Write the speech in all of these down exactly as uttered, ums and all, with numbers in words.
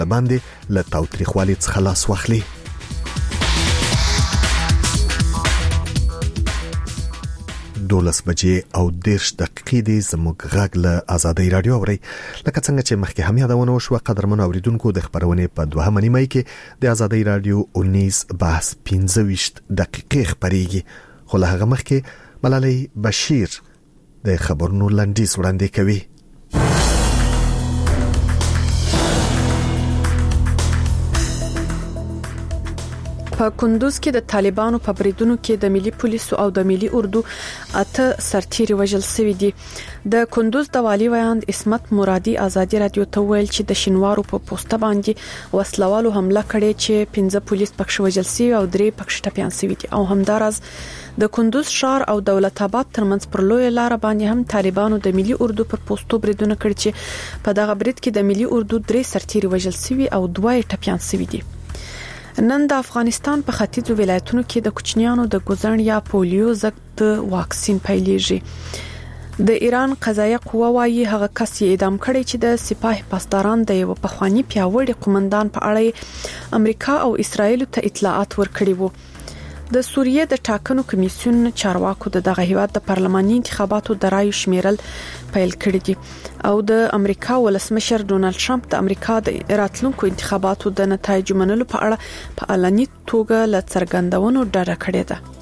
باندې له تاوتریخوالي څخه لاس واخلي. دولس بجې او دیرش دقیقې دی زموږ غږ له آزادۍ رادیو اوري. لکه څنګه چې مخکې هم یادونه وشوه قدرمنو اوریدونکو د خبرونې په دوهمه نیمه کې د آزادۍ رادیو اونیز بحث پنځه ویشت دقیقې خبريږي. خو له هغه مخکې ملالۍ بشیر د خبرونو لنډیز وړاندې کوي. په کندوز کې د طالبانو په بریدونو کې د ملي پولیسو او د ملي اردو اته سرتیري وژل شوي دي. د کندوز د والي ویاند اسمت مرادي آزادي رادیو ته ویل چې د شینوارو په پوسټه باندې وسلوالو حمله کړې چې پنځه پولیس پکښ وژل شوي او درې پکښ ټپيان شوي دي. او همدارس د کندوز شهر او دولت آباد ترمنځ پر لوی لار باندې هم طالبانو د ملي اردو پر پوسټو بریدونه کړی چې په دغه برید کې د ملي اردو درې سرتیري وژل شوي او دوه ټپيان شوي دي. نن د افغانستان په ختیځو ولایتونو کې د کوچنیانو د ګوزن یا پولیو ضد واکسین پیلېږي. د ایران قضایه قوه وايي هغه کس یې اعدام کړی چې د سپاه پاسداران د یو پخوانی پیاوړي قومندان په اړه امریکا او اسرائیل ته اطلاعات ورکړي وو. د سوریه د ټاکنو کمیسیون چارواکو د دغه هیواد د پارلماني انتخاباتو د رایو شمیرل پیل کړی دي او د امریکا ولسمشر ډونالد ټرمپ د امریکا د راتلونکو انتخاباتو د نتایج منلو په اړه په اعلاني توګه ل څرګندونو ډاډه کړی ده.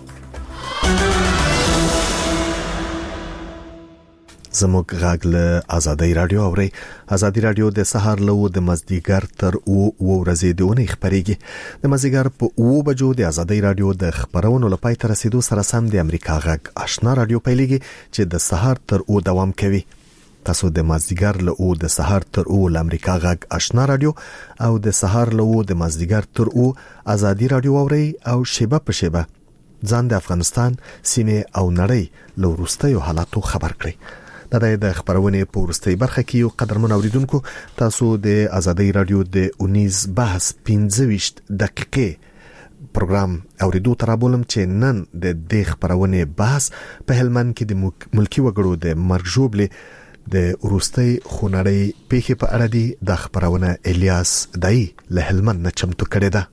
زموږ غږ له آزادۍ رادیو اوري. آزادۍ رادیو د سهار له د مازدیګر تر او ورځې د اونۍ خبريږي. د مازدیګر په او بجو د آزادۍ رادیو د خبرونو لپاره تر رسیدو سره سم د امریکا غږ آشنا رادیو پیلېږي چې د سهار تر او دوام کوي. تاسو د مازدیګر له او د سهار تر او د امریکا غږ آشنا رادیو او د سهار له او د مازدیګر تر او آزادۍ رادیو اوري او شیبه په شیبه ځان د افغانستان سیمه او نړۍ له وروستیو حالاتو خبر کړئ. دا د خبرونې په ورستۍ برخه کې یو قدرمن اوریدونکو تاسو د آزادۍ رادیو د اونیز بحث پنځه ویشت دقیقې پروګرام اوریدو ترابولم چې نن د دې خبرونې بحث په هلمند کې د ملکی وګړو د مرګ ژوبلې د ورستۍ خونړۍ پیښې په اړه دی. د خبرونه الیاس دای له هلمند نه چمتو کړی ده.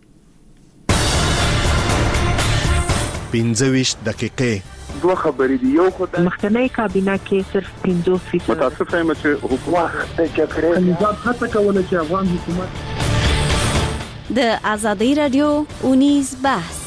پنځه ویشت دقیقې دوه خبرې دي. یو خدای مخکنی کابینه کې صرف پنځه فیصد متاسف یم چې حکومت د جګړې نظام هڅه کوله چې افغان حکومت د آزادۍ رادیو اونیز بحث.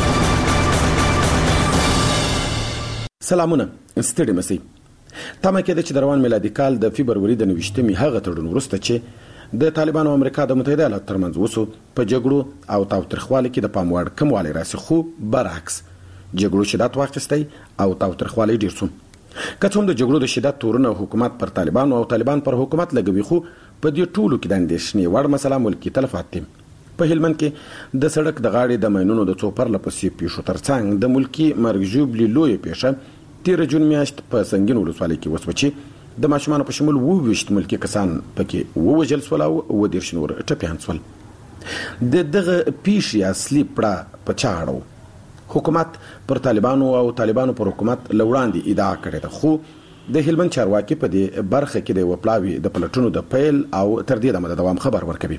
سلامونه ستړي مسي. تمه کې د چې روان میلادي کال د فبرवरी د نوښتمي هغه تړون ورسته چې د طالبانو او امریکا د متحده ایالاتو ترمنځ وسو په جګړو او تاوتریخوالي کې د پاموړ کموالی راسي. خو برعکس جګړو شدت واخیستی او تاوتریخوالی ډیر شو. که څوم د جګړو د شدت تورونه حکومت پر طالبانو او طالبان پر حکومت لګوي خو په دې ټولو کې د اندېښنې وړ مسله ملکی تلفات دي. په هلمند کې د سړک د غاړې د ماینونو د څوپر لپسې پیښو ترڅنګ د ملکی مرګ ژوبلې لوی پیښه تیر جون میاشت په سنگین ولسوالۍ کې وسوه چې د ماشومانو په شمول وویشت ملکی کسان پکې ووجل شول او و دېرش نور ټپیان شول. د دغه پیښې اصلي پړه په چا اړه حکومت پر طالبانو او طالبانو پر حکومت لوړاندې ادعا کړې ده. خو د هلمند چارواکي په دې برخه کې د وپلاوي د پلټونو د پیل او تر دې د دوام خبر ورکوي.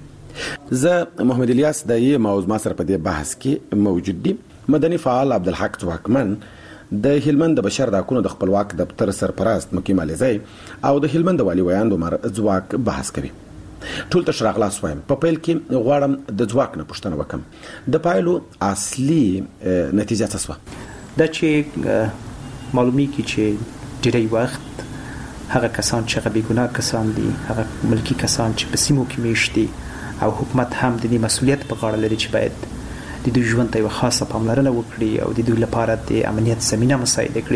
زه محمد الیاس د یې موضوع ما سره په دې بحث کې موجود دي. مدني فعال عبدالحق ځواکمن د هلمند د بشر د حقوقو د خپلواک دفتر سرپرست مقیم علیزی او د هلمند د والي ویاند عمر ځواک بحث کوي. ټول تشراغ لاس وایم. په پیل کې غواړم د ځواک نه پوښتنه وکم. د پایلو اصلي نتیجه څه شوه؟ دا چې معلومی کی چې ډېری وخت هغه کسان چې هغه بیګناه کسان دي، هغه ملکی کسان چې په سیمو کې میشتي او حکومت هم د دې مسؤلیت په غاړه لري چې باید د دوی ژوند ته یو خاصه پاملرنه وکړي او د دوی لپاره د امنیت زمینه مساعده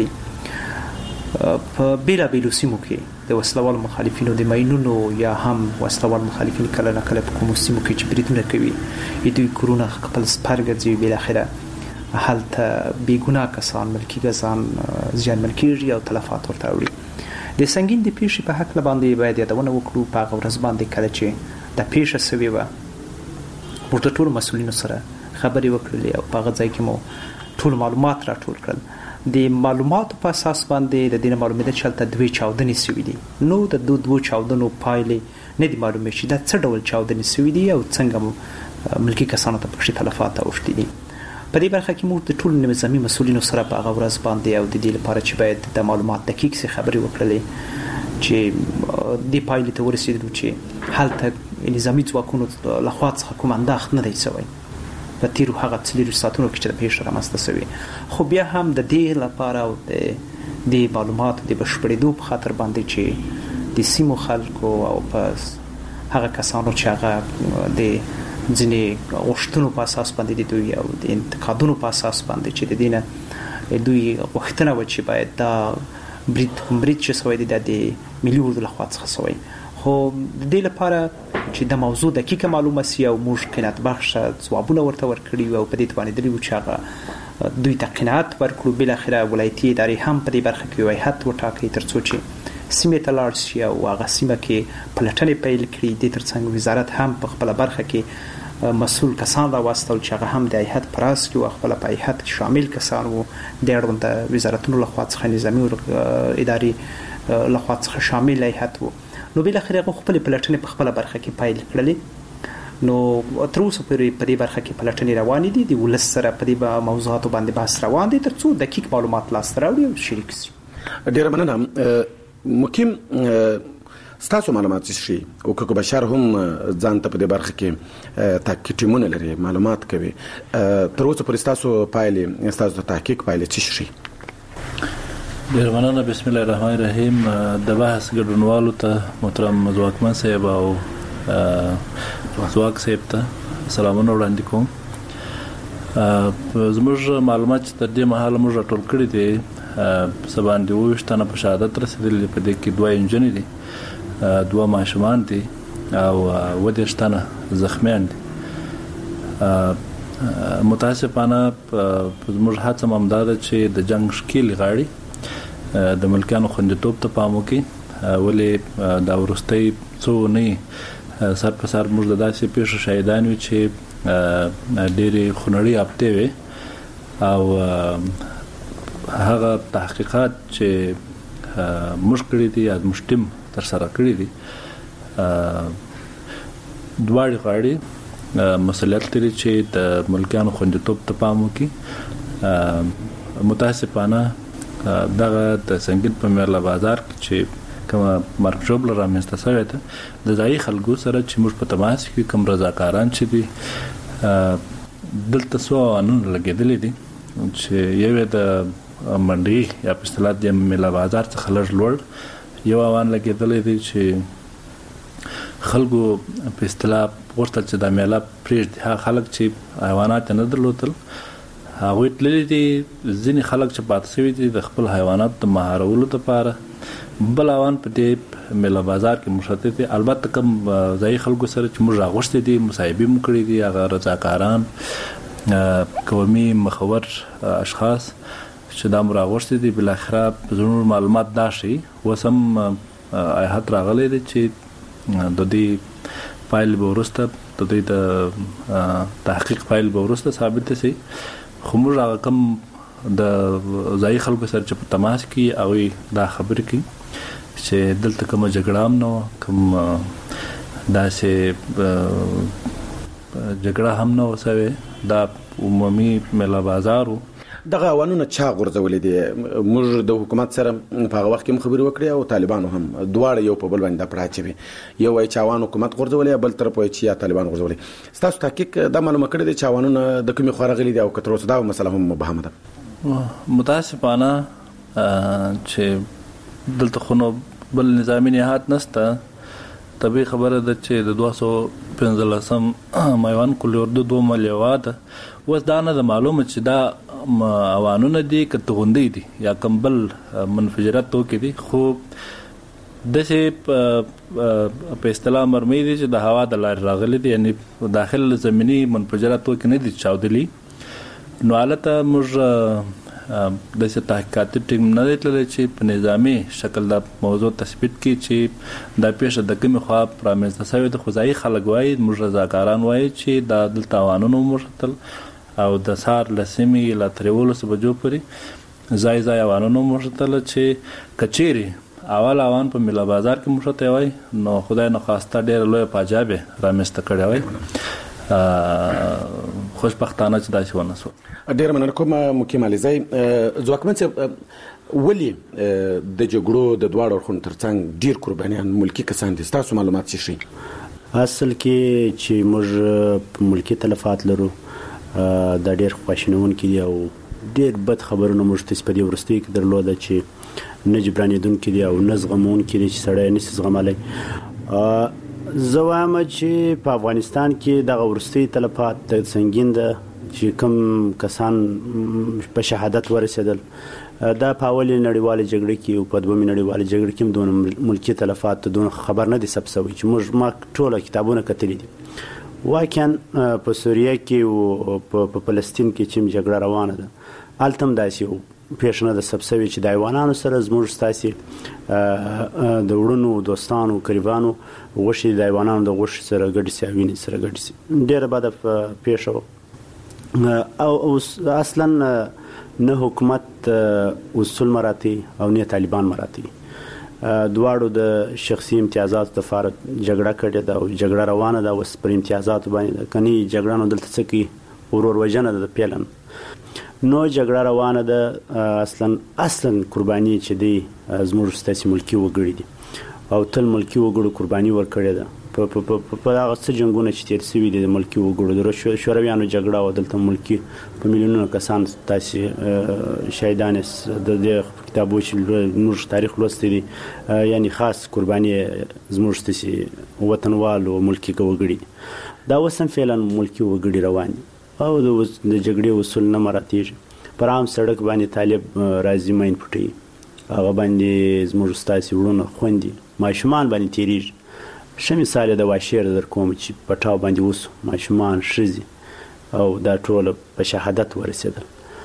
کړي. په بیلابیلو سیمو کې د وسلوال مخالفینو د ماینونو یا هم وسلوال مخالفین کله نه کله په کومو سیمو کې چې بریدونه کوي دوی کورونه خپل سپارګرځي بل اخره هلته بیګناه کسان ملکی کسان زیانمن کیږي او تلفات ورته وړي. د سنگین د پیښې په حق باندې باید یادونه وکړو. په هغه ورځ باندې کله چې د پیښه سوي و ورته ټول مسؤلینو سره خبرې وکړلې او په هغه ځای کې مو ټول معلومات راټول کړل. د معلوماتو په اساس باندې د دې معلومات چې تل دوی چاودنې سوي دي. نو د دوه دوه چاودنو پایلې نه دی معلومه چې دا څه ډول چاودنې سوي دي او څنګه ملکی کسانو ته پکې تلفات اوښتي دي. په دې برخه کې موږ د ټولو نظامي مسؤلینو سره په هغه ورځ باندې او د دې لپاره چې باید د معلومات دقیق سي خبرې وکړلې چې د پایلې ته ورسېدو چې هلته نظامي ځواکونو لخوا څخه کوم انداخت نه دی شوی په تیرو هغه څلورو ساعتونو کې چې د پیښې رامنځته شوې. خو بیا هم د دې لپاره او د معلوماتو د بشپړېدو په خاطر باندې چې د سیمو خلکو او په هغه کسانو چې هغه د ځینې غوښتنو په اساس باندې د دوی او د انتقادونو په اساس باندې چې د دې نه دوی غوښتنه وه چې باید دا برید برید چې شوی دی دا د ملي اردو لخوا څخه شوی. خو د دې لپاره چې د موضوع دقیقه معلومه سي او موږ قناعت بخشه ځوابونه ورته ورکړي او په دې توانېدلي وو چې هغه دوی ته قناعت ورکړو. بالاخره ولایتي ادارې هم په دې برخه کې یو هیئت وټاکي تر څو چې سیمې ته لاړ شي او هغه سیمه کې پلټنې پیل کړي. دې ترڅنګ وزارت هم په خپله برخه کې مسؤل کسان راواستول چې هغه هم د هیئت په راس کې وو، خپله په هیئت کې شامل کسان وو د اړونده وزارتونو لخوا څخه نظامي ادارې لخوا څخه شامل هیئت وو. نو بالاخره هغه خپلې پلټنې په خپله برخه کې پیل کړلې. نو تر اوسه پورې په دې برخه کې پلټنې روانې دي. د ولس سره په دې موضوعاتو باندې بحث روان دی تر څو دقیق معلومات لاسته راوړي او شریک شي. ډېره مننه. مقیم ستاسو معلومات څه شي او حقوق بشر هم ځان ته په دې برخه کې تحقیق ټیمونه لري، معلومات کوي. تر اوسه پورې ستاسو پایلې ستاسو د تحقیق پایلې څه شي؟ ډېر مننه. بسم الله الرحمن الرحیم. د بحث ګډونوالو ته محترم ځواکمن صاحب او ځواک صاحب ته سلامونه وړاندې کوم. زموږ معلومات چې تر دې مهاله موږ راټول کړي دي څه باندې اوویشت تنه په شهادت رسېدلي. په دې کې دوه نجونې دي، دوه ماشومان دي او اووه دېرش تنه زخمیان دي. متاسفانه زموږ هڅه هم دا ده چې د جنګ ښکېلې غاړې د ملکیانو خوندیتوب ته پام وکړي. ولې دا وروستۍ څو اونۍ سر په سر موږ د داسې پیښو شاهدان یو چې ډېرې خونړۍ هفتې وې او هغه تحقیقات چې موږ کړي دي یا موږ ټیم ترسره کړي دي دواړې غاړې مسؤلیت لري چې د ملکیانو خوندیتوب ته پام وکړي. متاسفانه دغه د سنگین په میرلا بازار کې چې کومه مرګ ژوبله رامنځته شوې ده د ځایي خلکو سره چې موږ په تماس کې کوم رضاکاران چې دي دلته څو قانون لګېدلي دي چې یو د منډي یا په اصطلاح د میرلا بازار څخه لږ لوړ یو اوان لګېدلی دی چې خلکو په اصطلاح غوښتل چې دا میله پرېږدي. هغه خلک چې حیوانات نه درلودل هغوی تللي دي. ځینې خلک چې پاتې شوي دي د خپل حیوانات د مهارولو لپاره. بل اوان په دې میله بازار کې مشتت دي. البته کوم ځایي خلکو سره چې موږ راغوښتي دي مصاحبې مو کړي دي هغه رضاکاران قومي مخور اشخاص چې دا مو راغوښتي دي. بالاخره زموږ معلومات دا ښیي اوس هم هیئت راغلی دی چې د دې فایل به وروسته د دوی د تحقیق فایل به وروسته ثابته شي. خو موږ هغه کوم د ځایي خلکو سره چې په تماس کې هغوی دا خبرې کوي چې دلته کومه جګړه هم نه وه، کوم داسې جګړه هم نه وه شوې. دا عمومي میله بازار و. دغه اوانونه چا غورځولي دي؟ موږ د حکومت سره په هغه وخت کې هم خبرې وکړې او طالبانو هم دواړه یو په بل باندې دا پړه اچوي. یو وایي چې اوان حکومت غورځولي، بل طرف وایي چې یا طالبان غورځولي. ستاسو تحقیق دا معلومه کړې ده چې اوانونه د کومې خوا راغلي دي او که تر اوسه دا مسله هم مبهمه ده؟ متاسفانه چې دلته خو نو بل نظامي نهاد نشته. طبیعي خبره ده چې د دوه سوه پنځلسم میوان کلي اردو دوه ملیوه ده. اوس دا نه ده معلومه چې دا اوانونه دي که توغندۍ دي یا کوم بل منفجرات توکي دي. خو داسې په اصطلاح مرمۍ دي چې د هوا د لارې راغلي دي، یعنې داخل زمیني منفجرات توکي نه دي چاودلي. نو هلته موږ داسې تحقیقاتي ټیم نه دی تللی چې په نظامي شکل دا موضوع تثبیت کړي چې دا پیښه د کومې خوا رامنځته شوې ده. خو ځایي خلک وایي، موږ رضاکاران وایي چې دا دلته اوانونه وموښتل او د سهار له سیمې له تر یولسو بجو پورې ځای ځای اوانونه وموښتل چې که چیرې اول اوان په ملا بازار کې مشته وای نو خدای نه خواسته ډېر لوی پاجابه رامسته کړی وای خوشبختانه چې داسې ونه سو. ډېر مننه کوم مقیم علي زئی. ځواکمن صاحب ولې د جګړو د دواړو اړخونو ترڅنګ ډېر قربانیان ملکی کسان دي؟ تاسو معلومات شي. اصل کې چې موږ ملکی تلفات لرو دا ډېر خواشینونکي دي او ډېر بد خبرونه موږ ته په دې ورستۍ کې درلوده چې نه جبرانېدونکي دي او نه زغمونکي دي چې سړی نشي زغملی. زه وایم چې په افغانستان کې دغه ورستۍ تلفات د سنګین ده چې کوم کسان په شهادت ورسېدل دا په اولې نړیوالې جګړې کې او په دویمې نړیوالې جګړې کې هم دونه ملکي تلفات دونه خبر نه دي ثبت شوي چې موږ ما ټوله کتابونه کتلي دي. واقعا په سوریه کې او په فلسطین کې چې جګړه روانه ده هلته هم داسې پیښ نه ده ثبت شوي چې د حیوانانو سره زموږ ستاسې د وړونو دوستانو قریبانو غوښې د حیوانانو د غوښې سره ګډې شي او وینې سره ګډې شي. ډېره بده پیښه وه او اصلا نه حکومت اصول مراتی او نه طالبان مراتی دواړو د شخصي امتیازات لپاره جګړه کړې ده او جګړه روانه ده اوس پر امتیازات باندې کني جګړه نو دلته څه کې ورور وجنه ده پیلن نو جګړه روانه ده. اصلا اصلا قرباني چې دی زموږ ستاسي ملکی وګړي دي او تل ملکی وګړو قرباني ورکړې ده په په په هغه څه جنگونه چې تیر شوي دي د ملکی وګړو د شورویانو جګړه او دلته ملکی په میلیونونو کسان تاسي شهیدان د دې کتابو چې موږ تاریخ لوستي دي یعنی خاص قرباني زموږ ستاسي وطنوال او ملکی وګړي دا وسم فعلا ملکی وګړي روان او د جګړې اصول نه مراتیږي. پر عام سړک باندې طالب راځي ماین پټي هغه باندې زموږ ستاسي ورونه خوندي ماشومان باندې تیریږي. ښه مثال د واشیر در کوم چې پټاو باندې وسو ماشومان ښځې او دا ټول په شهادت ورسېدل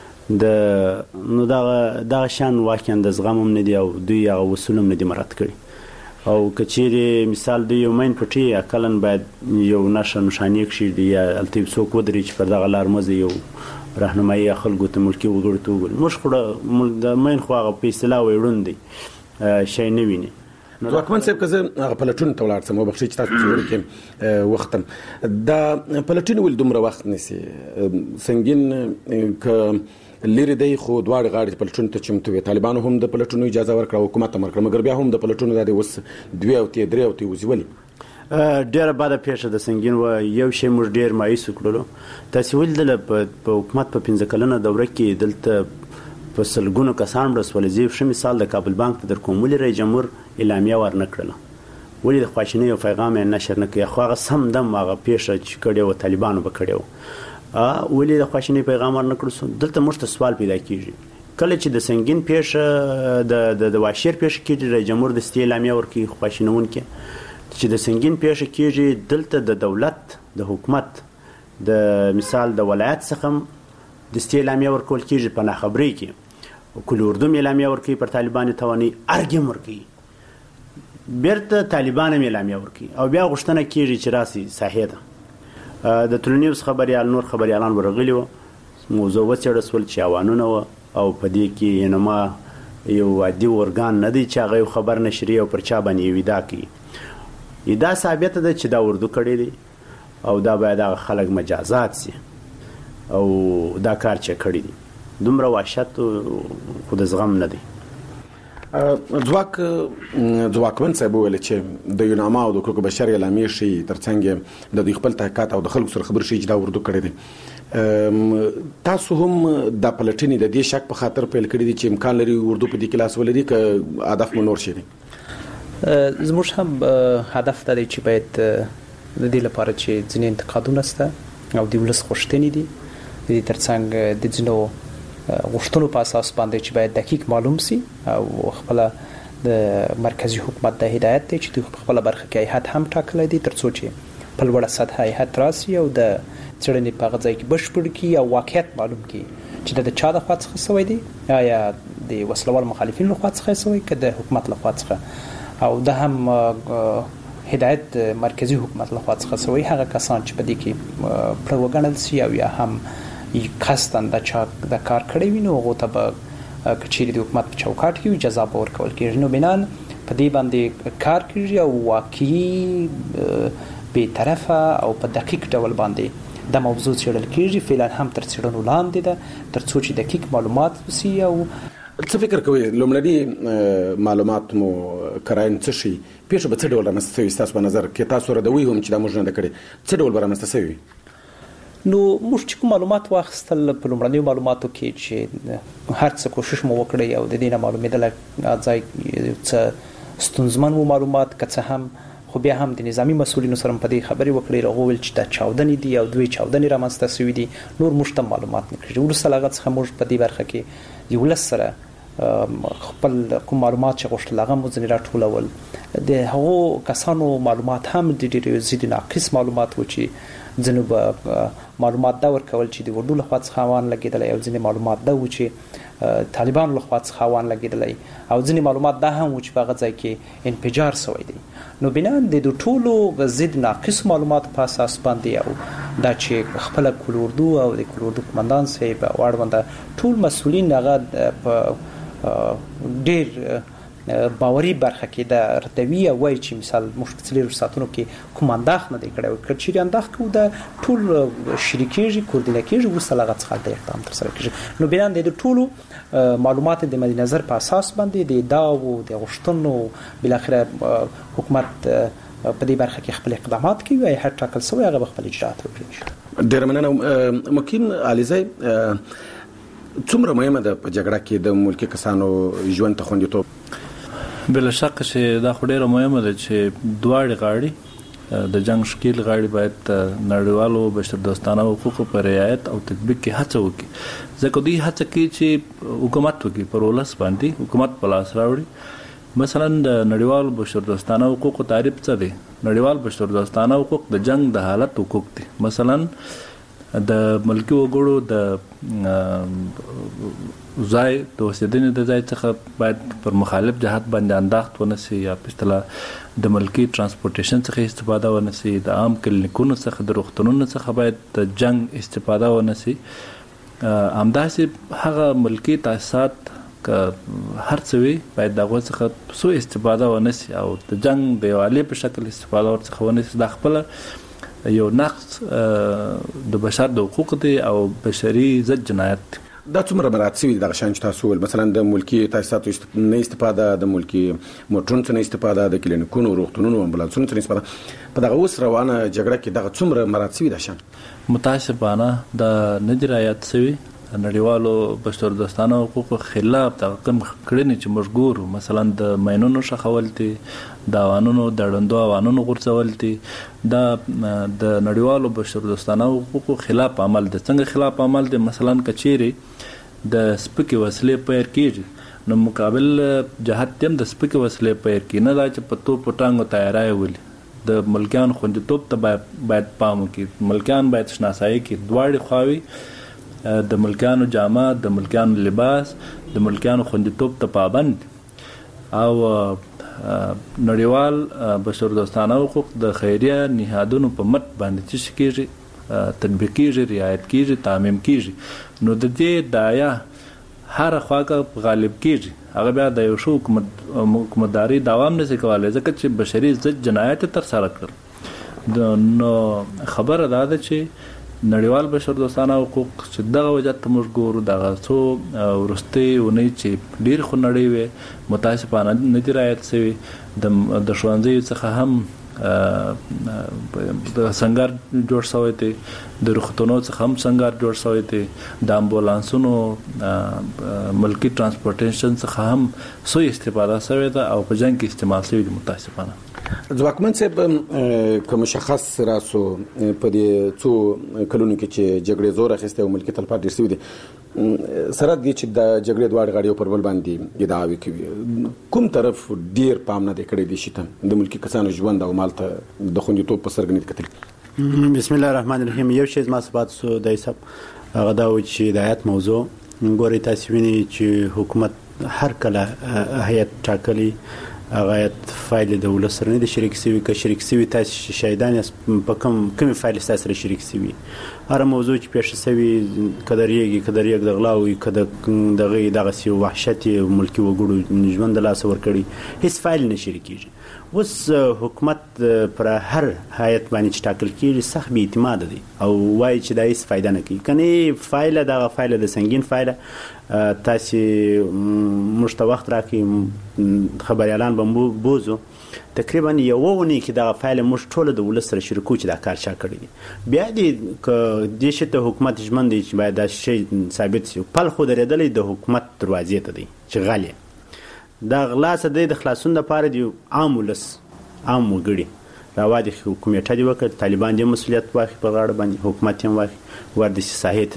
د نو دا دا شان واقعا د زغم هم نه دی او دوی هغه اصول هم نه دي مراعات کړي او کچېرې مثال د یو مین پټي اقلن باید یو نشه نشانې کشي دی یا التیب څوک ودرې چې پر دغه لار مزه یو راهنمایي خلکو ته ملکی وګړو ته وګوري موږ خو د مین خو هغه په اصطلاح وړون دی شي نه ویني. ځواکمن صاحب که زه هغه پلټون ته ولاړ سم وبخښئ چې تاسو څه کې وختم دا پلټون ول دومره وخت نسی سنگین ک لری دی خو دواړه غاړي پلټون ته چمتو وي طالبانو هم د پلټونو اجازه ورکړه حکومت امر کړ مګر بیا هم د پلټونو د اوس دوی او تی درې او تی وزولي ډیره بده پیښه د سنگین و یو شی موږ ډیر مایوس کړلو تاسو ول د حکومت په پنځه کلنه دوره کې دلته په سلګونو کسان رسول زیب شې مثال د کابل بانک در کومولي رئیس جمهور اعلامیه ورنکړه ولې د خواشینۍ او پیغام نشر نه کوي خو هغه سم دم هغه پیښه چې کړي و طالبانو به کړي و ولې د خواشینۍ پیغام ورنکړو دلته موږ ته سوال پیدا کیږي کله چې د سنگین پیښه د د واشیر پیښه کې رئیس جمهور د استیل اعلامیه ورکړي خواشینون کې چې د سنگین پیښه کېږي دلته د دولت د حکومت د مثال د ولایت څخه د استیل اعلامیه ورکول کېږي په ناخبرۍ کې کل اردو اعلامیه ورکړي پر طالبان تواني ارګم ورکړي بیرته طالبان اعلامیه ورکړي او بیا غوښتنه کېږي چې راسي صحیح ده د تلنیوز خبريال نور خبريالان ورغلي و موضوع وڅېړل چې اوانونه و او په دې کې انما یو عادي ورګان نه دی چې هغه خبر نشري او پر چا باندې ودا کوي دا ثابت ده چې دا اردو کړی دی او دا باید هغه خلک مجازات سي او دا کار چې کړی دی دومره وحشت خود زغم نه دی. ځواک ځواکمن صاحب ویل چې د یوناما او د حقوق بشر اعلامیه شي ترڅنګ د دوی خپل تحقیقات او د خلکو سره خبر شي چې دا اردو کړی دی تاسو هم د پلټنې د دې شک په خاطر پیل کړی دي چې امکان لري اردو په دې کلاس ولري که هدف مو نور شي. زموږ هم هدف دا دی چې باید د دې لپاره چې ځینې انتقادونه شته او د ولس غوښتنې دي د دې ترڅنګ د ځینو غوښتنو په اساس باندې چې باید دقیق معلوم سي او خپل د مرکزی حکومت د هدایت ته چې د خپل برخه کې هیئت هم ټاکل دي ترڅو چې په لوړه سطح هیئت راسي او د څېړنې په غځای کې بشپړ کی او واقعیت معلوم کی چې د چا د خوا څخه سوی دی یا د وسلوال مخالفین له خوا څخه سوی که د حکومت له خوا څخه او د هم هدایت مرکزی حکومت له خوا څخه سوی هغه کسان چې په دې کې پر وګڼل سي او یا هم قصداً د چا د کار کړی وي نو هغو ته به که چیرې د حکومت په چوکاټ کې جزا به ورکول کېږي. نو بنان په دې باندې کار کوي او واقعي به طرفه او په دقیق ډول باندې د موضوع څېړل کېږي. فعلا هم تر څېړنو لاندې ده تر څو چې دقیق معلومات وسی. او څه فکر کوئ لومړني معلومات مو کراین څه شي پیښه به څه ډول رامنځته شوي ستاسو په نظر کې تاسو ردوي هم چې دا موږ نه ده کړې څه ډول به رامنځته شوي؟ نو موږ چې کوم معلومات واخیستل په لومړنیو معلوماتو کې چې هر څه کوشش مو وکړی او د دې نه معلومېدله ځای څه ستونزمن مو معلومات که څه هم خو بیا هم د نظامی مسؤلینو سره په دې خبرې وکړې هغوی ویل چې دا چاودنې دي او دوی چاودنې رامنځته شوي دي. نور موږ ته معلومات نه کړي. وروسته له هغه څخه موږ په دې برخه کې یولس سره خپل کوم معلومات چې غوښتل هغه مو ځینې راټولول. د هغو کسانو معلومات هم د ډېرې ضد ناقص معلومات و چې ځینو به معلومات دا ورکول چې د اردو لخوا څخه اوان لګېدلی او ځینې معلومات دا و چې طالبانو لخوا څخه اوان لګېدلی او ځینې معلومات دا هم و چې په هغه ځای کې انفجار شوی دی. نو بنا د ټولو ضد ناقص معلومات په اساس باندې او دا چې خپل کل اردو او د کل اردو قومندان صاحب او اړونده ټول مسؤلین هغه په ډېر باوري برخه کې د ردوي او وایي چې مثال موږ په څلورو ساعتونو کې کوم انداخ نه دی کړی او که چیرې انداخ کوو دا ټول شریکېږي کوردینه کېږي وروسته له هغه څخه د اقدام ترسره کېږي. نو بنا د ټولو معلومات د مد نظر په اساس باندې د ادعاو د غوښتنو بالاخره حکومت په دې برخه کې خپل اقدامات کوي او هر ټاکل شوی هغه خپل اجراءات وکړي. ډېره مننه. ممکن علیزی څومره مهمه ده په جګړه کې د ملکي کسانو ژوند ته خوندیتوب؟ بلا شک چې دا خو ډېره مهمه ده چې دواړې غاړې د جنگ ښکېل غاړې باید نړیوالو بشردوستانه حقوقو په رعایت او تطبیق کې هڅه وکړي. ځکه دوی هڅه کوي چې حکومت وکړي پر ولس باندې حکومت په لاس راوړي. مثلا د نړیوالو بشردوستانه حقوقو تعریف څه دی؟ نړیوال بشردوستانه حقوق د جنگ د حالت حقوق دي. مثلا د ملکي وګړو د ځای د اوسېدنې د ځای څخه باید پر مخالف جهت باندې انداخت ونسي یا په اصطلاح د ملکي ترانسپورټیشن څخه استفاده ونسي. د عام کلینیکونو څخه د روغتونونو څخه باید د جنگ استفاده ونسي. همداسې هغه ملکي تاسیسات که هر څه وي باید د هغو څخه سو استفاده ونسي او د جنگ د یو آلې په شکل استفاده ورڅخه ونسي. دا خپله یو نقض د بشر د حقوق دی او بشري ضد جنایت دی. دا څومره مراعات شوي دي دغه شیان چې تاسو وویل؟ مثلا د ملکي تاسیساتو نه استفاده، د ملکي موټرونو څخه نه استفاده، د کلینیکونو، روغتونونو، امبولانسونو څخه استفاده. په دغه اوس روانه جګړه کې دغه څومره مراعات شوي دا شیان؟ متاسفانه د نه دي رعایت شوي. نړیوالو بشردوستانه حقوقو خلاف د کم کړنې چې موږ ګورو، مثلا د ماینونو ښخول دي، د اوانونو د ړندو اوانونو غورځول دي، دا د نړیوالو بشردوستانه حقوقو خلاف عمل دی. څنګه خلاف عمل دی؟ مثلا کچېرې د سپکې وسلې پیر کېږي نو مقابل جهت هم د سپکې وسلې پیر کېږي، نه دا چې په توپو ټانګو تیاری ولي. د ملکیانو خوندیتوب ته باید پام وکړي. ملکیان باید شناسایي کړي دواړې خواوې، د ملکیانو جامه، د ملکیانو لباس، د ملکیانو خوندیتوب ته پابند او نړیوال بشردوستانه حقوق د خیریه نهادونو په مټ باندې چې کېږي تطبیق کېږي، رعایت کېږي، تعمیم کېږي. نو د دې دایا هر خواکه غالب کېږي، هغه بیا د یو شو حکومتداري دوام نشي کولی ځکه چې بشري ضد جنایت ترسره کړل. نو خبره دا ده چې نړیوال بشردوستانه حقوق چې دغه وجه ته موږ ګورو دغه څو وروستۍ اونۍ چې ډېرې خو نړۍ وې متاسفانه نه دي رعایت شوي. د ښوونځیو څخه هم د سنګر جوړ شوی دی، د روغتونو څخه هم سنګر جوړ شوی دی، د امبولانسونو ملکي ترانسپورټیشن څخه هم سوی استفاده شوی ده او په جنګ کې استعمال شوی دی. متاسفانه ځواکمن صاحب که مشخص راسو په دې څو کلونو کې چې جګړې زور اخیستی او ملکي تلفات ډېر شوي دي، سره دې چې د جګړې دواړې غاړې پر بل باندې ادعاوې کوي، کوم طرف ډېر پام نه دی کړی دې شي ته د ملکي کسانو ژوند او مال ته د خوندیتوب په سترګه نه دي کتلي؟ بسم الله الرحمن الرحیم. یو شی زما ثبات سو د حساب هغه دا و چې د آیات موضوع ګوري تاسو ویني چې حکومت هر کله هیئت ټاکلي هغه فایل د ولس سره نه شریک شوی که شریک شوی تاسو شاهدان په کوم کوم فایل تاسو سره شریک شوی هر موضوع چې پیښ شوی کدرېږي کدرېږي د غلاوي کده دغه دغه سی وحشت ملکی وګړو ژوند لاس ور کړی هیڅ فایل نه شریکيږي. اوس حکومت پر هر هیئت باندې چې ټاکل کیږي سخت بې اعتماد دي او وایي چې دا هیڅ فایده نه کوي. کني فایل دغه فایل د سنگین فایل تاسو مشته وخت راکې خبريالان به بوزو تقریبا یو ونی کې دا فایل مش ټوله د ولس سره شریکو چې دا کار چا کړی دی. بیا دې ک د شته حکومت ژمن دی چې باید دا شی ثابت شي. پل خو درېدلې د حکومت دروازې ته دی چې غالي دا غلا سده د خلاصون لپاره دی عام ولس عام وګړي راوادي حکومت دی وکړ طالبان د مسولیت واخی په غاړه باندې حکومت هم واخی ور د ساحت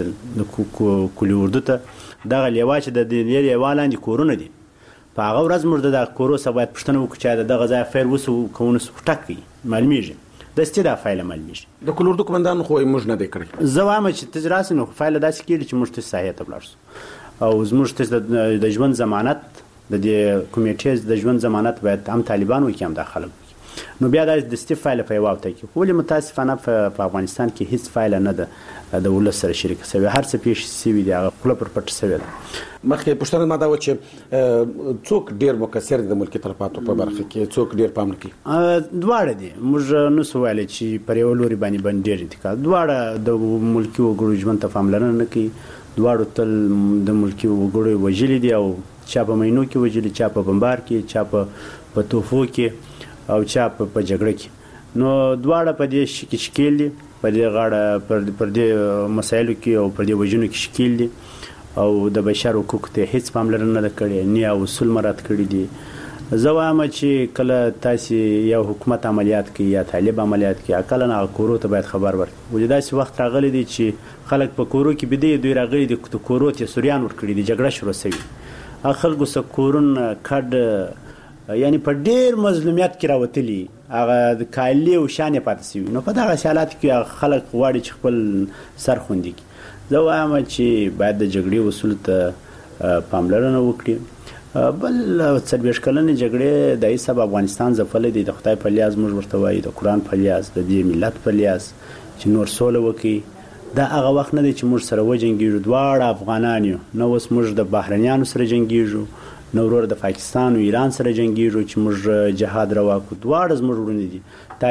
د کلی اردو ته دا لیوا چې د دې لیوالاندې کورونه دي په هغه ورځ موږ د کورو سبا پښتنه وکړو چې د غزا فیر وسو کوونه ټاکي معلومیږي د استدا فایل معلومیږي د کلی اردو کمندان خو موږ نه دی کړی زوامه چې تجراس نو فایل داسې کېږي چې موږ ته ساحت بلارس او زموږ ته د ژوند ضمانت د دې کمیټې د ژوند ضمانت باید هم طالبان وکي هم داخله نو بیا د استف فایل په واوته کې خو له متاسفانه په افغانستان کې هیڅ فایل نه ده د ولس سره شریک شوی هر څه پیښ شوی دی هغه خپل پر پټ شوی دی. مخکې پښتنه ماده و چې څوک ډیر مکثر د ملکی تلفاتو په برخه کې څوک ډیر پام کوي دواړه دي موږ نو سوال چې پر یو لوري باندې باندې ډیر انتقال دواړه د ملکی وګړو ژوند ته پاملرنه نه کوي دواړو تل د ملکی وګړو وجلی دي او چا په مینو کې وجلی چا په بمبار کې چا په توفو کې او چا په جګړه کې نو دواړه په دې شکی شکیل دي په دې غاړه پر پر دې مسایلو کې او پر دې وجنو کې شکیل دي او د بشر حقوق ته هیڅ پاملرنه نه کړي نه او اصول مراد کړي دي. زوامه چې کله تاسو یو حکومت عملیات کوي یا طالب عملیات کوي اکل نه کورو ته باید خبر ورکړي ولداسي وخت راغلي دي چې خلک په کورو کې بده دوی راغلي دي کورو ته سوریان ور کړی دي جګړه شروع شوی خلکو سکورن کډ یعنی په ډیر مظلومیت کې راوتلی هغه د کالی او شان پاتې شي نو په دغه حالات کې خلک غواړي چې خپل سر خوندي کی زه وایم چې باید د جګړې اصول ته پاملرنه وکړي بل څلوېښت کلنې جګړې د حساب افغانستان ځپلې دي د خدای په لیاز موږ ورته وایي د قرآن په لیاز د دې ملت په لیاز چې نور سوله وکړي دا هغه وخت نه دی چې موږ سره وجنګېږو دواړه افغانان یو نو اوس موږ د بهرنیانو سره جنګېږو نو ورور د پاکستان او ایران سره جنگیږي چې موږ جهاد روا کو دواړه زموږ ورونه دي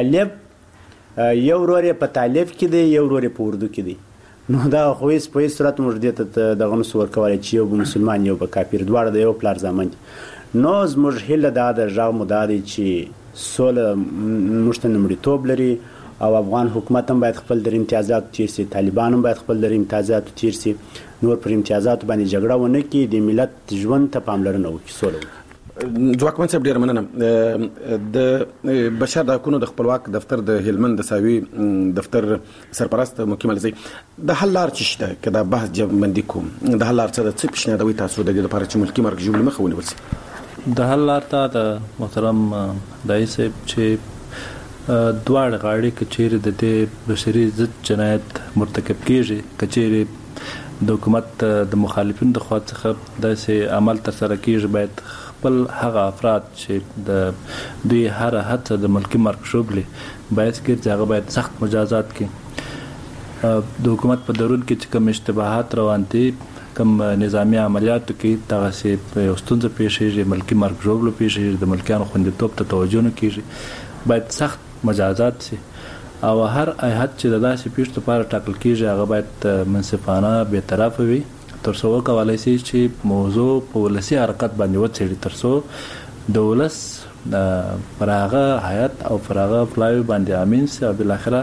طالب یو ورور په طالب کې دی یو ورور په اردو کې دی نو دا خو هیڅ په هیڅ صورت موږ دې ته دغه نسور کولای چې یو مسلمان یو په کافر دواړه د یو پلار زامن نو زموږ هله دا د ژغ مداري چې سوله مشتن مړیتوب لري او افغان حکومت هم باید خپل در امتیازات تیر سي طالبان هم باید خپل در امتیازات تیر سي نور پر امتیازات باندې جګړه ونه کړي د ملت ژوند ته پاملرنه وکړي سوله ځواکمن صاحب ډیر مننه د بشر د حقوقو د خپلواک دفتر د هلمند د ساوي دفتر سرپرست مکمل زی د حل لار چشته کدا بحث جبندي کوم د حل لار څه د څه پښنه دوی تاسو د دې لپاره چې ملکی مرګ جوړ مخه ونیول سي د حل لار ته د محترم دای صاحب چې دواړه غاړي کچېره د دې بشري ضد جنایت مرتکب کیږي کچېره د حکومت د مخالفینو د خوا څخه داسې عمل تر سره کیږي باید خپل هغه افراد چې د دوی هر حد د ملکی مرګ شوبلې باید چې هغه باید سخت مجازات کړي د حکومت په درون کې چې کوم اشتباهات روان دي کوم نظامی عملیاتو کې دغه په استونزه پیښیږي ملکی مرګ شوبلو پیښیږي د ملکیانو خوندیتوب ته توجه نه کیږي باید سخت مجازات سي او هر ایت چې د داسې پیښو لپاره ټاکل کیږي هغه باید منصفانه به طرف وي تر څو کولای شي چې موضوع په ولسی حرکت باندې وڅېړي تر څو د ولس پرغه حیات او پرغه فلای باندې امین سي او بل اخره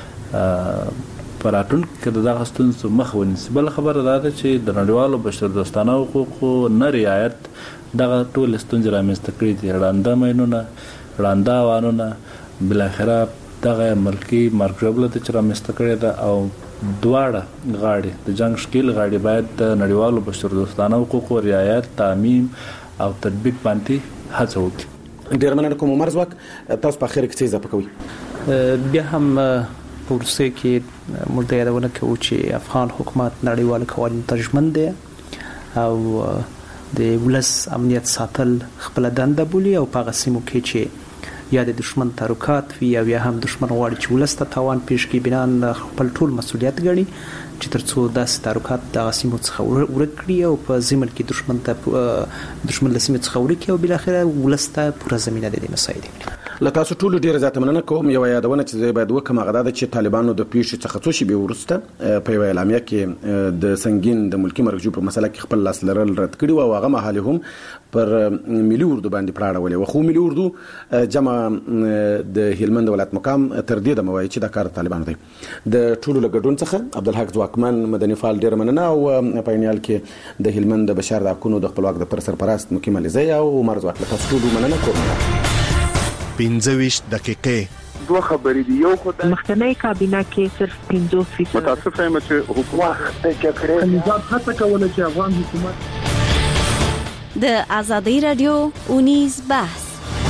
پراتون کې دغه ستونزې مخ ونیسي. بل خبره ده چې د نړیوالو بشر دوستانه حقوقو نه رعایت دغه ټول ستونزې رامنځته کړي دي وړاندې مینونه وړاندې وانونه بل اخره دغه ملکی مرګ جوړل ته چې رامنځته کړي ده او دواړه غاړي د جنگ شکیل غاړي باید د نړیوالو بشر دوستانه حقوقو رعایت تعمیم او تطبیق باندې هڅه وکړي. ډیر مننه کوم عمر زوک تاسو په خیر کې څه اضافه کوي؟ بیا هم په ورسه کې موږ یادونه کوو چې افغان حکومت نړیوال قوانین ته ژمن دی او د ولس امنیت ساتل خپل دنده بولي او په غسیمو کې چې یا د دشمن تاروکات وي یا یا هم دشمن غواړي چې ولس ته تاوان پیښ کړي بنا خپل ټول مسولیت ګڼي چې ترڅو داسې تاروکات د غسیمو څخه ورک کړي او په ضمن کې دشمن ته دشمن له سیمې څخه ورک کړي او بل اخره ولس ته پوره زمينه د دې مسایل له تاسو ټول ډیر زیات مننه کوم. یو یادونه چې زه باید وکم هغه دا چې طالبانو د پیښې څخه څو شی به ورسته په یو اعلامیه کې د سنگین د ملکی مرکزو په مسله کې خپل لاس لرل رد کړي او هغه مهاله هم پر ملي اردو باندې پراړولې و خو ملي اردو جمع د هلمند ولایت مقام تر دې د موای چې د کار طالبانو دی د ټولو لګډون څخه عبدالحق ځواکمن مدني فعال ډیر مننه او په اینیال کې د هلمند د بشار د حقوقو د خپلواک د پر سرپرست مقیم علي زیا او عمر ځواک له تاسو ټول مننه کوم. پنځه دقیقې دوه خبرې دي. یو خو د مخکنی کابینه کې صرف پنځه فیصد متاسفه یم چې حکومت ته کې نظام هڅه کوله چې افغان حکومت د آزادۍ رادیو اونیز بحث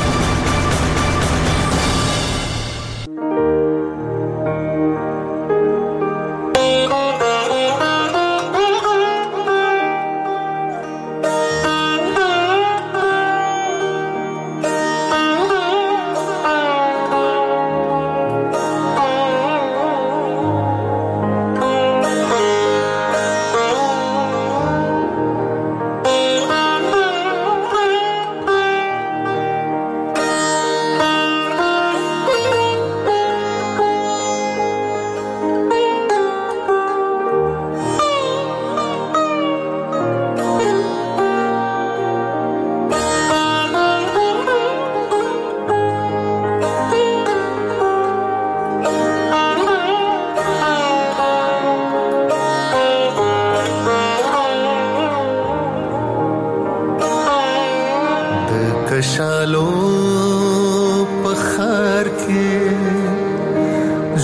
کشالو پخار کې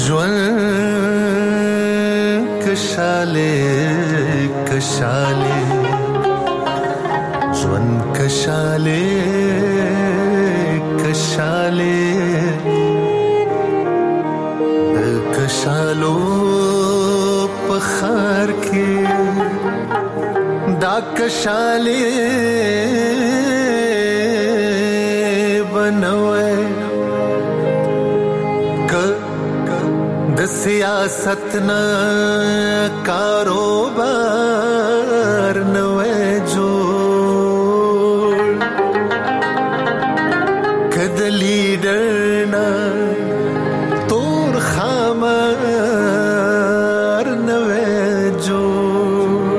ژوند کشاله کشاله ژوند کشاله کشاله کشالو پخار کې دا کشاله سیاست نا کاروبار نوے جوڑ کد لیڈر نا تور خامار نوے جوڑ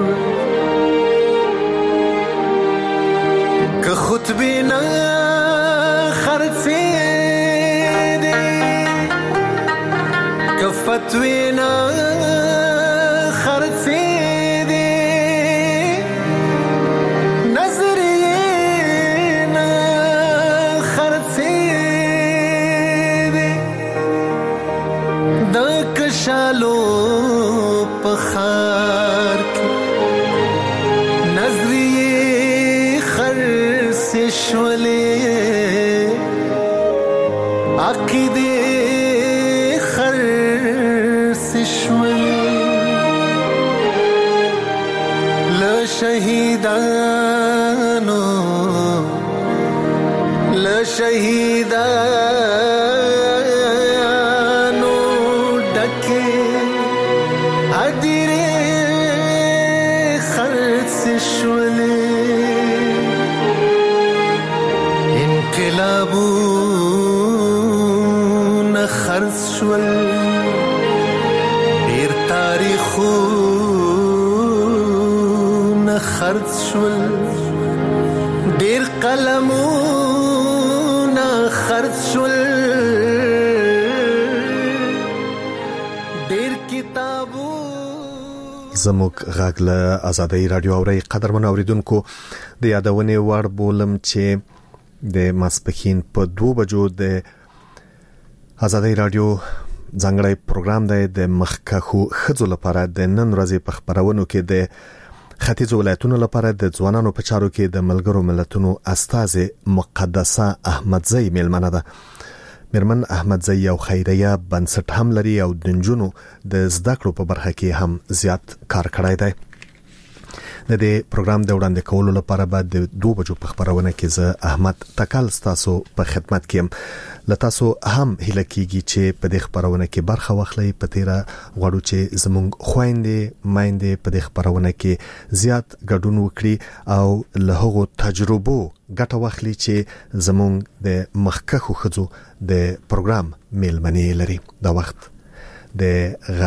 کہ خود بھی نا خرچے فتوینا خرچے دے نظرینا خرچے دے دا کشالو پخار کی نظریے خرچ شولے عقیدے شهیدانو ل شهیدانو ډکه ادیره خرڅ شولې انقلابونه خرڅ شول ډیر تاریخو خرڅ شول ډیر قلمونه خرڅ شول ډیر کتابو. زموږ غږ له آزادۍ رادیو اوري قدرمن اوریدونکو د یادونې وړ بولم چې د ماسپخین په دوه بجو د آزادۍ رادیو ځانګړی پروګرام دی د مخکخو خځو لپاره د نن ورځې په خبرونو کې د ختیځ ولایتونو لپاره د ځوانانو په چارو کې د ملګرو ملتونو استاذ مقدسه احمدزی میلمنه ده. میرمن احمدزی یو خیریه بنسټ هم لري او د نجونو د زده کړو په برخه کې هم زیات کار کړی دی. د دې پروګرام د وړاندې کولو لپاره بعد د دوه بجو په خبرونه کې زه احمد تکل تاسو په خدمت کې لته تاسو هم هله کیږي چې په دې خبرونه کې برخه واخلئ په تیرا غواړو چې زموږ خويندې مایندې په دې خبرونه کې زیات ګډون وکړي او له هغو تجربو ګټه واخلي چې زموږ د مخکخو خزو د پروګرام میلمنې لري دا وخت د